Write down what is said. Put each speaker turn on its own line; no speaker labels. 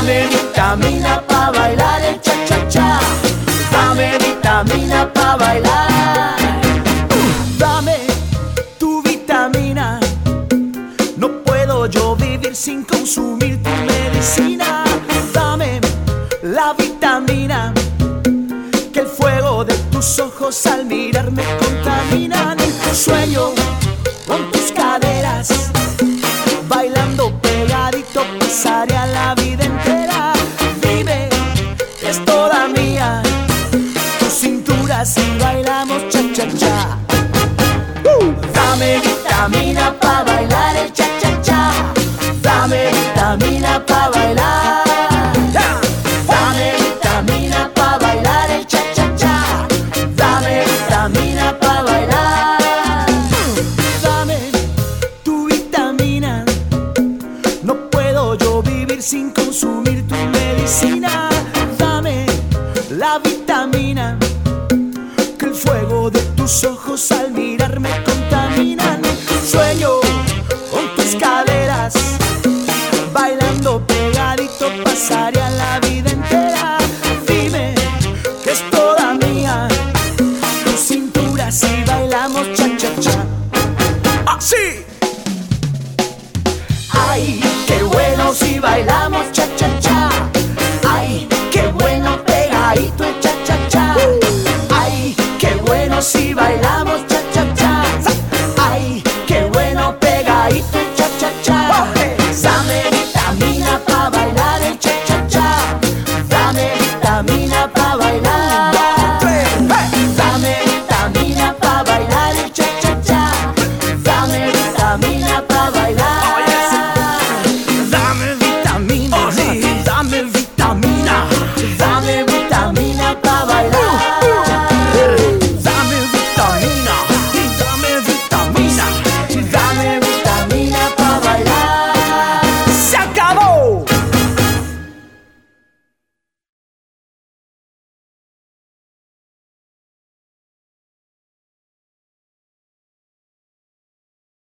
Dame vitamina pa' bailar el cha-cha-cha. Dame vitamina pa' bailar. Dame tu vitamina. No puedo yo vivir sin consumir tu medicina. Dame la vitamina, que el fuego de tus ojos al mirarme contaminan. En tu sueño, con tus caderas, bailando pegadito, pasaré a la vida entera. Dime, es toda mía, tu cintura si bailamos cha-cha-cha. Dame vitamina pa' bailar el cha-cha-cha. Dame vitamina pa' bailar. Dame vitamina pa' bailar el cha-cha-cha. Dame vitamina pa' bailar. Dame tu vitamina. No puedo yo vivir sin consumir tu medicina.